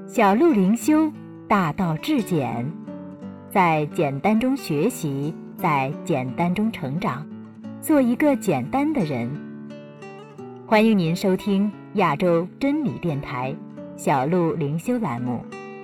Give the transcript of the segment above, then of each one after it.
小路灵修，大道至简，在简单中学习，在简单中成长，做一个简单的人。欢迎您收听亚洲真理电台小路灵修栏目。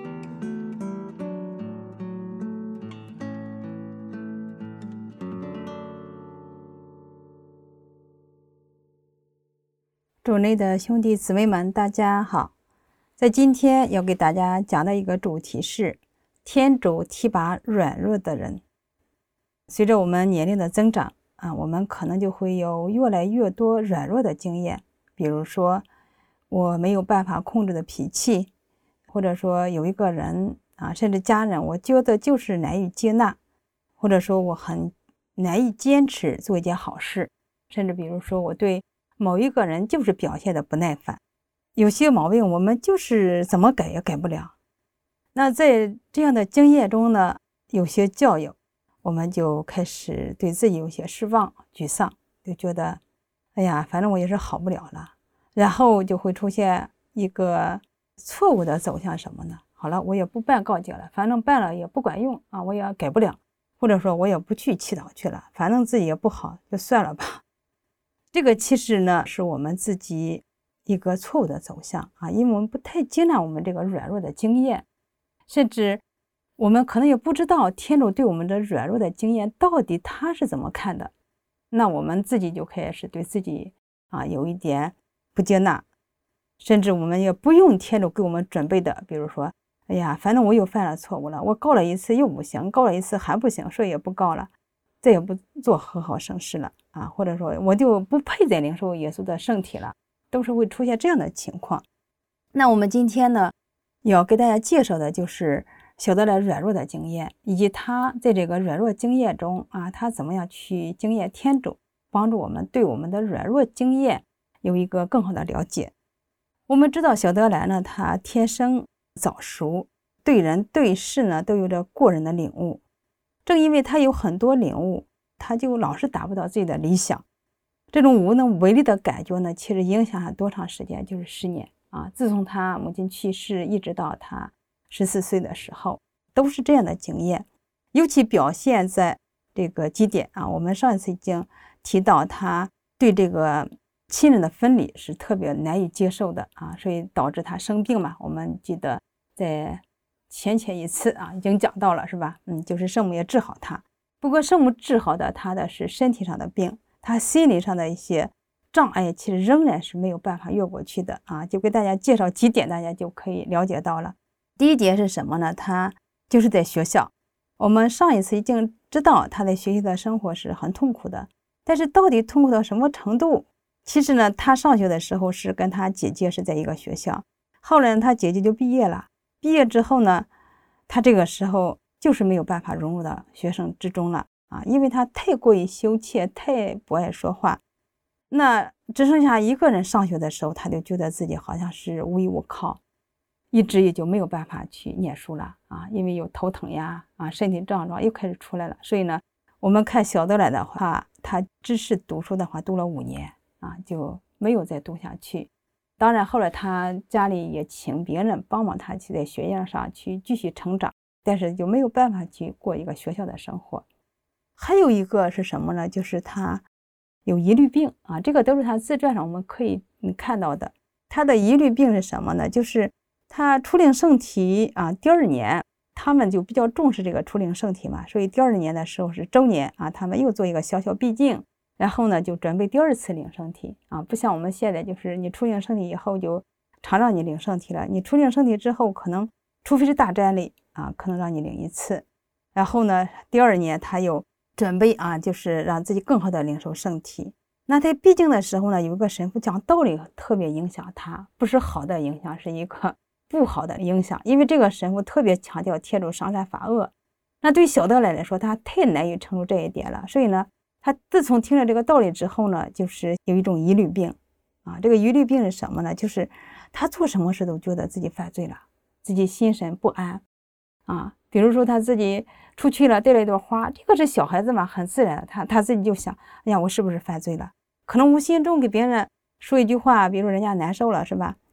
主内的兄弟姊妹们，大家好。在今天要给大家讲的一个主题是天主提拔软弱的人。随着我们年龄的增长我们可能就会有越来越多软弱的经验，比如说我没有办法控制的脾气，或者说有一个人甚至家人我觉得就是难以接纳，或者说我很难以坚持做一件好事，甚至比如说我对某一个人就是表现的不耐烦，有些毛病我们就是怎么改也改不了。那在这样的经验中呢，有些教友我们就开始对自己有些失望沮丧，就觉得哎呀反正我也是好不了了，然后就会出现一个错误的走向什么呢？好了，我也不办告解了，反正办了也不管用我也改不了，或者说我也不去祈祷去了，反正自己也不好，就算了吧。这个其实呢是我们自己一个错误的走向因为我们不太接纳我们这个软弱的经验，甚至我们可能也不知道天主对我们的软弱的经验到底他是怎么看的，那我们自己就开始对自己有一点不接纳，甚至我们也不用天主给我们准备的，比如说哎呀反正我又犯了错误了，我告了一次又不行，告了一次还不行，所以也不告了，再也不做和好圣事了或者说我就不配再领受耶稣的圣体了，都是会出现这样的情况。那我们今天呢要给大家介绍的就是小德莱软弱的经验，以及他在这个软弱经验中他怎么样去经验天主，帮助我们对我们的软弱经验有一个更好的了解。我们知道小德莱呢，他天生早熟，对人对事呢都有着过人的领悟，正因为他有很多领悟，他就老是达不到自己的理想。这种无能为力的感觉呢，其实影响了多长时间？就是10年自从他母亲去世一直到他14岁的时候，都是这样的经验。尤其表现在这个几点我们上一次已经提到，他对这个亲人的分离是特别难以接受的所以导致他生病嘛。我们记得在前一次已经讲到了是吧？就是圣母也治好他。不过圣母治好的他的是身体上的病，他心理上的一些障碍其实仍然是没有办法越过去的就给大家介绍几点，大家就可以了解到了。第一点是什么呢？他就是在学校，我们上一次已经知道他在学习的生活是很痛苦的，但是到底痛苦到什么程度？其实呢，他上学的时候是跟他姐姐是在一个学校，后来他姐姐就毕业了，毕业之后呢，他这个时候就是没有办法融入到学生之中了因为他太过于羞怯，太不爱说话。那只剩下一个人上学的时候，他就觉得自己好像是无依无靠，一直也就没有办法去念书了因为有头疼呀身体症状又开始出来了。所以呢，我们看小德莱的话，他只是读书的话读了5年就没有再读下去。当然后来他家里也请别人帮忙他去在学业上去继续成长，但是就没有办法去过一个学校的生活。还有一个是什么呢？就是他有疑虑病这个都是他自传上我们可以看到的。他的疑虑病是什么呢？就是他初领圣体第2年，他们就比较重视这个初领圣体嘛，所以第2年的时候是周年他们又做一个小小闭境，然后呢就准备第2次领圣体不像我们现在就是你初领圣体以后就常让你领圣体了，你初领圣体之后可能除非是大战力可能让你领1次，然后呢第2年他又准备就是让自己更好的领受圣体。那在闭境的时候呢，有一个神父讲道理特别影响他，不是好的影响，是一个不好的影响。因为这个神父特别强调天主赏善罚恶，那对小德莱来说他太难以承受这一点了，所以呢他自从听了这个道理之后呢，就是有一种疑虑病这个疑虑病是什么呢？就是他做什么事都觉得自己犯罪了，自己心神不安比如说他自己出去了带了一朵花，这个是小孩子嘛，很自然，他自己就想哎呀我是不是犯罪了，可能无心中给别人说一句话，比如人家难受了是吧，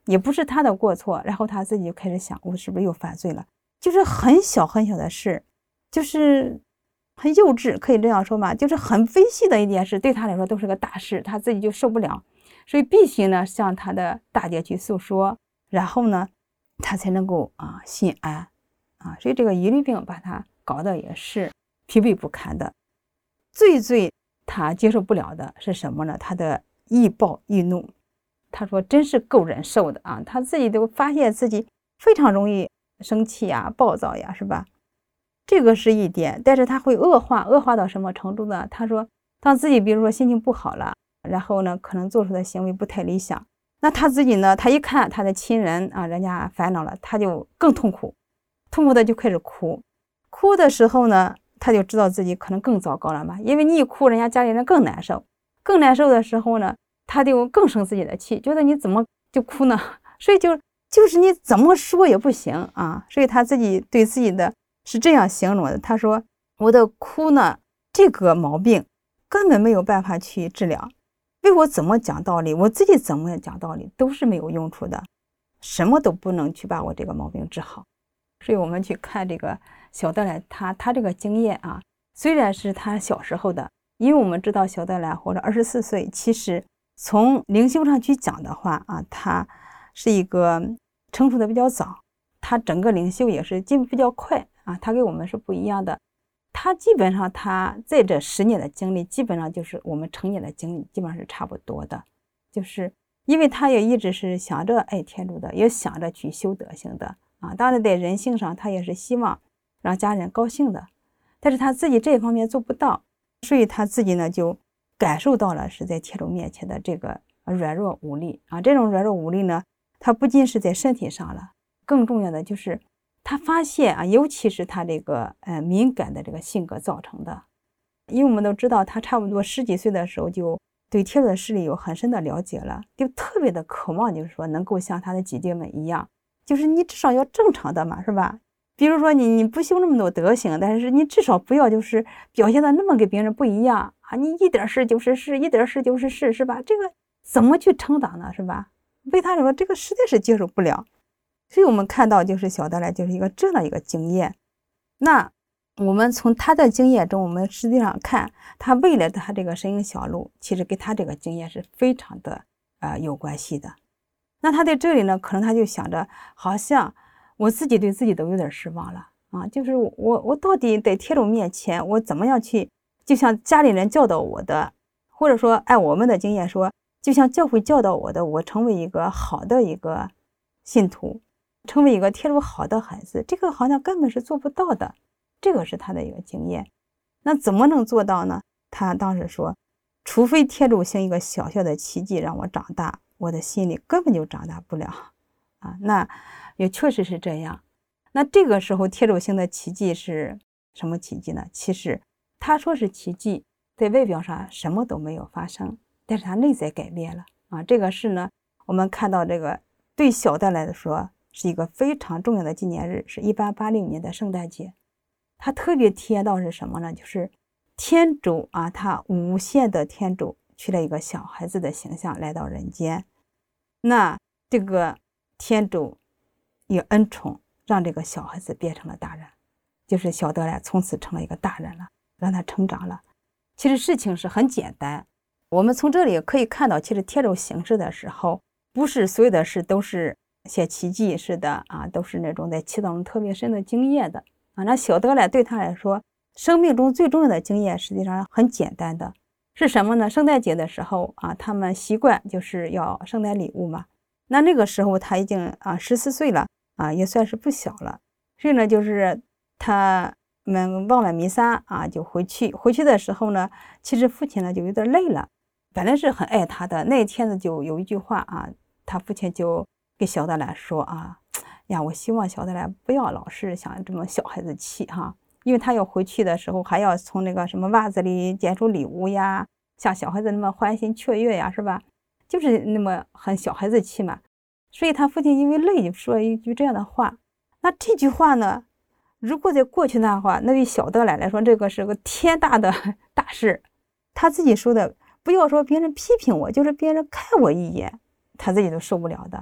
也不是他的过错，然后他自己就开始想，我是不是又犯罪了？就是很小很小的事，就是很幼稚，可以这样说嘛，就是很微细的一件事，对他来说都是个大事，他自己就受不了，所以必须呢向他的大姐去诉说，然后呢他才能够心安所以这个疑虑病把他搞得也是疲惫不堪的。最他接受不了的是什么呢？他的易暴易怒，他说真是够忍受的他自己都发现自己非常容易生气呀、暴躁呀，是吧？这个是一点，但是他会恶化到什么程度呢？他说当自己比如说心情不好了，然后呢可能做出的行为不太理想，那他自己呢，他一看他的亲人人家烦恼了，他就更痛苦的就开始哭的时候呢，他就知道自己可能更糟糕了嘛，因为你一哭，人家家里人更难受的时候呢，他就更生自己的气，觉得你怎么就哭呢？所以就是你怎么说也不行所以他自己对自己的是这样形容的，他说我的哭呢，这个毛病根本没有办法去治疗，为我怎么讲道理，我自己怎么讲道理都是没有用处的，什么都不能去把我这个毛病治好。所以我们去看这个小德莱他这个经验虽然是他小时候的，因为我们知道小德莱活了24岁，其实从灵修上去讲的话他是一个成熟的比较早，他整个灵修也是进步比较快他跟我们是不一样的。他基本上他在这10年的经历，基本上就是我们成年的经历基本上是差不多的，就是因为他也一直是想着爱天主的，也想着去修德行的当然在人性上他也是希望让家人高兴的，但是他自己这方面做不到，所以他自己呢就感受到了是在天主面前的这个软弱无力这种软弱无力呢，他不仅是在身体上了，更重要的就是他发现尤其是他这个敏感的这个性格造成的。因为我们都知道他差不多10几岁的时候就对天主的事理有很深的了解了，就特别的渴望，就是说能够像他的姐姐们一样，就是你至少要正常的嘛，是吧？比如说你不修那么多德行，但是你至少不要就是表现的那么跟别人不一样你一点事就是事，一点事就是事，是吧？这个怎么去成长呢，是吧？为他来说这个实在是接受不了。所以我们看到就是小德莱就是一个这样的一个经验。那我们从他的经验中，我们实际上看他未来的他这个神行小路，其实跟他这个经验是非常的有关系的。那他在这里呢，可能他就想着，好像我自己对自己都有点失望了就是我到底在天主面前，我怎么样去，就像家里人教导我的，或者说按我们的经验说，就像教会教导我的，我成为一个好的一个信徒，成为一个天主好的孩子，这个好像根本是做不到的，这个是他的一个经验。那怎么能做到呢？他当时说，除非天主行一个小小的奇迹让我长大，我的心里根本就长大不了那也确实是这样。那这个时候天主行的奇迹是什么奇迹呢？其实他说是奇迹，在外表上什么都没有发生，但是他内在改变了这个事呢，我们看到这个对小德来说是一个非常重要的纪念日，是1886年的圣诞节。他特别体验到是什么呢？就是天主他无限的天主取了一个小孩子的形象来到人间，那这个天主以恩宠让这个小孩子变成了大人，就是小德莱从此成了一个大人了，让他成长了。其实事情是很简单，我们从这里可以看到，其实天主行事的时候，不是所有的事都是像奇迹似的都是那种在祈祷中特别深的经验的那小德莱对他来说，生命中最重要的经验实际上很简单的，是什么呢？圣诞节的时候他们习惯就是要圣诞礼物嘛。那个时候他已经14岁了也算是不小了。所以呢，就是他们忘了弥撒就回去的时候呢，其实父亲呢就有点累了，本来是很爱他的。那一天呢，就有一句话他父亲就给小德莱说呀，我希望小德莱不要老是想这么小孩子气因为他要回去的时候还要从那个什么袜子里捡出礼物呀，像小孩子那么欢欣雀跃呀，是吧？就是那么很小孩子气嘛。所以他父亲因为累就说了一句这样的话。那这句话呢，如果在过去的话，那对小德莱来说，这个是个天大的大事。他自己说的，不要说别人批评我，就是别人看我一眼，他自己都受不了的。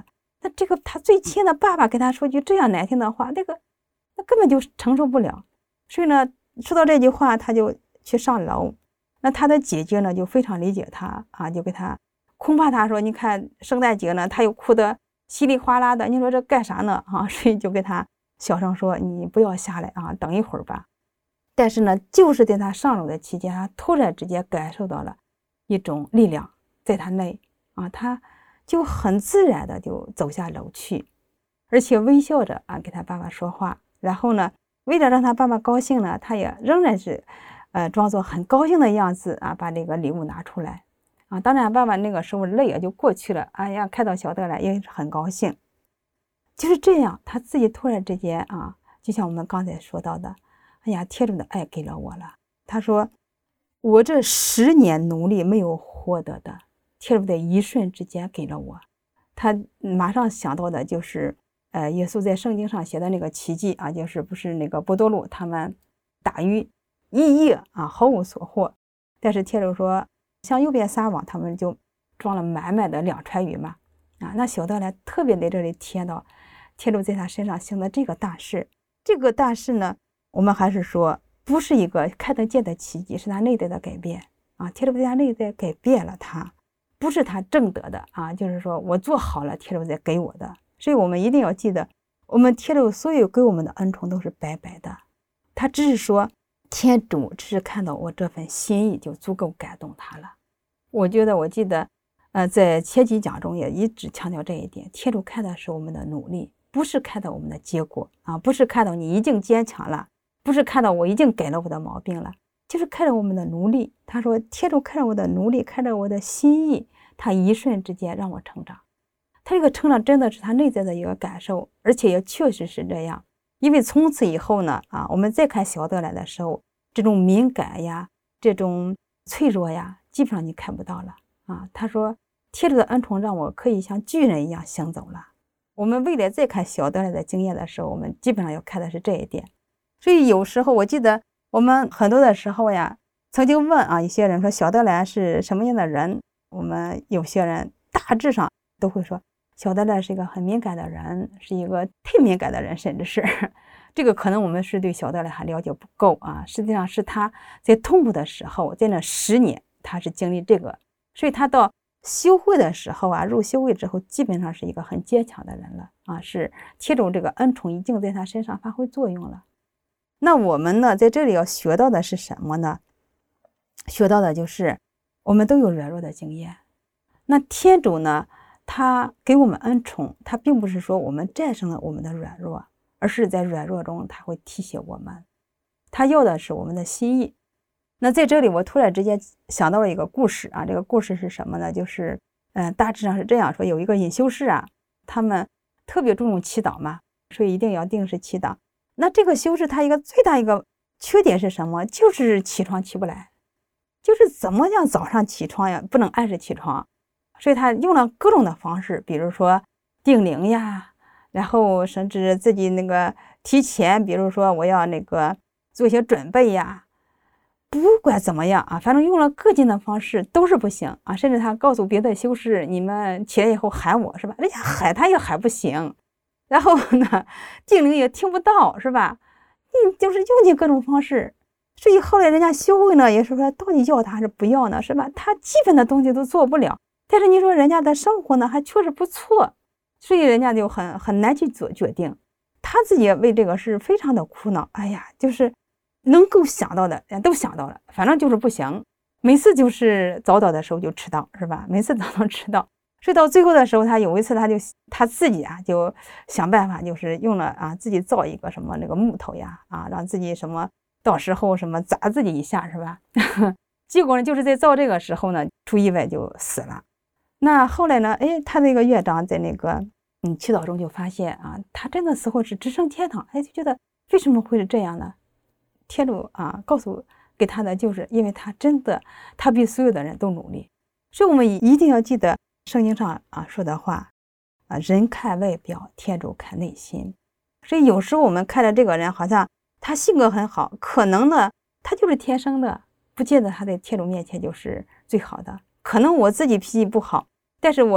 那这个他最亲的爸爸给他说句这样难听的话，那根本就承受不了。所以呢，说到这句话，他就去上楼。那他的姐姐呢，就非常理解他啊，就给他恐怕他说，你看圣诞节呢，他又哭得稀里哗啦的，你说这干啥呢啊？所以就给他小声说，你不要下来啊，等一会儿吧。但是呢，就是在他上楼的期间，他突然之间感受到了一种力量在他内啊，他就很自然的就走下楼去，而且微笑着啊给他爸爸说话。然后呢，为了让他爸爸高兴呢，他也仍然是装作很高兴的样子啊，把这个礼物拿出来啊。当然爸爸那个时候泪也就过去了，哎呀，看到小德来也是很高兴。就是这样，他自己突然之间啊，就像我们刚才说到的，哎呀，天主的爱给了我了。他说我这10年努力没有获得的，天主在一瞬之间给了我。他马上想到的就是耶稣在圣经上写的那个奇迹啊，就是不是那个伯多禄他们打鱼1夜啊毫无所获，但是天主说向右边撒网，他们就装了满满的2船鱼嘛啊。那小德来特别在这里体验到天主在他身上行的这个大事。这个大事呢，我们还是说不是一个看得见的奇迹，是他内在的改变啊。天主在他内在改变了他，不是他挣得的啊，就是说我做好了，天主在给我的。所以我们一定要记得，我们天主所有给我们的恩宠都是白白的，他只是说天主只是看到我这份心意就足够感动他了。我记得在前几讲中也一直强调这一点，天主看的是我们的努力，不是看到我们的结果啊，不是看到你已经坚强了，不是看到我已经改了我的毛病了，就是看着我们的努力。他说天主看着我的努力，看着我的心意，他一瞬之间让我成长。他这个成长真的是他内在的一个感受，而且也确实是这样。因为从此以后呢我们再看小德来的时候，这种敏感呀，这种脆弱呀，基本上你看不到了啊。他说天主的恩宠让我可以像巨人一样行走了。我们未来再看小德来的经验的时候，我们基本上要看的是这一点。所以有时候我记得我们很多的时候呀，曾经问一些人说小德来是什么样的人，我们有些人大致上都会说小德来是一个很敏感的人，是一个太敏感的人，甚至是这个可能我们是对小德来还了解不够啊。实际上是他在痛苦的时候，在那10年他是经历这个，所以他到修会的时候入修会之后，基本上是一个很坚强的人了啊，是天主这个恩宠已经在他身上发挥作用了。那我们呢，在这里要学到的是什么呢？学到的就是我们都有软弱的经验。那天主呢，他给我们恩宠，他并不是说我们战胜了我们的软弱，而是在软弱中他会提醒我们，他要的是我们的心意。那在这里我突然之间想到了一个故事啊，这个故事是什么呢？就是大致上是这样说，有一个隐修士他们特别注重祈祷嘛，所以一定要定时祈祷。那这个修士他最大一个缺点是什么？就是起床起不来，就是怎么样早上起床呀，不能按时起床。所以他用了各种的方式，比如说定铃呀，然后甚至自己那个提前，比如说我要那个做一些准备呀，不管怎么样反正用了各种的方式都是不行甚至他告诉别的修士，你们起来以后喊我是吧？人家喊他也喊不行，然后呢定铃也听不到是吧？就是用尽各种方式。所以后来人家修会呢也是说到底要他还是不要呢是吧？他基本的东西都做不了，但是你说人家的生活呢还确实不错，所以人家就很难去做决定。他自己为这个事非常的苦恼，哎呀，就是能够想到的都想到了，反正就是不行。每次就是早到的时候就迟到是吧？每次早到迟到，所以到最后的时候，他有一次他自己就想办法，就是用了自己造一个什么那个木头呀让自己什么到时候什么砸自己一下是吧？结果呢就是在造这个时候呢出意外就死了。那后来呢他那个院长在那个祈祷中就发现他真的死后是直升天堂。就觉得为什么会是这样呢？天主告诉给他的就是因为他真的他比所有的人都努力。所以我们一定要记得圣经上说的话人看外表，天主看内心。所以有时候我们看着这个人好像他性格很好，可能呢他就是天生的，不见得他在天主面前就是最好的。可能我自己脾气不好，但是我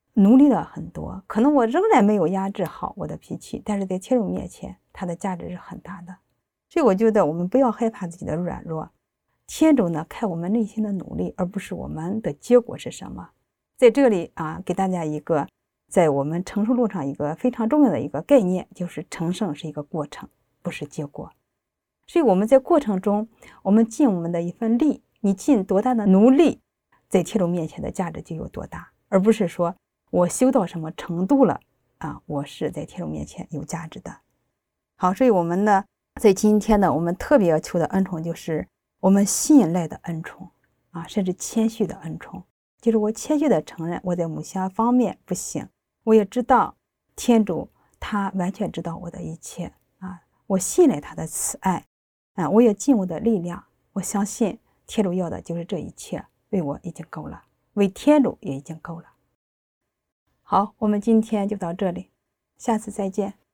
努力了很多，可能我仍然没有压制好我的脾气，但是在天主面前，它的价值是很大的。所以我觉得我们不要害怕自己的软弱，天主呢看我们内心的努力，而不是我们的结果是什么。在这里给大家一个在我们成圣路上一个非常重要的一个概念，就是成圣是一个过程，不是结果。所以我们在过程中，我们尽我们的一份力，你尽多大的努力，在天主面前的价值就有多大，而不是说我修到什么程度了我是在天主面前有价值的。好，所以我们呢，在今天呢，我们特别要求的恩宠就是我们信赖的恩宠甚至谦虚的恩宠，就是我谦虚的承认我在某些方面不行，我也知道天主他完全知道我的一切我信赖他的慈爱我也尽我的力量，我相信天主要的就是这一切，为我已经够了，为天主也已经够了。好，我们今天就到这里，下次再见。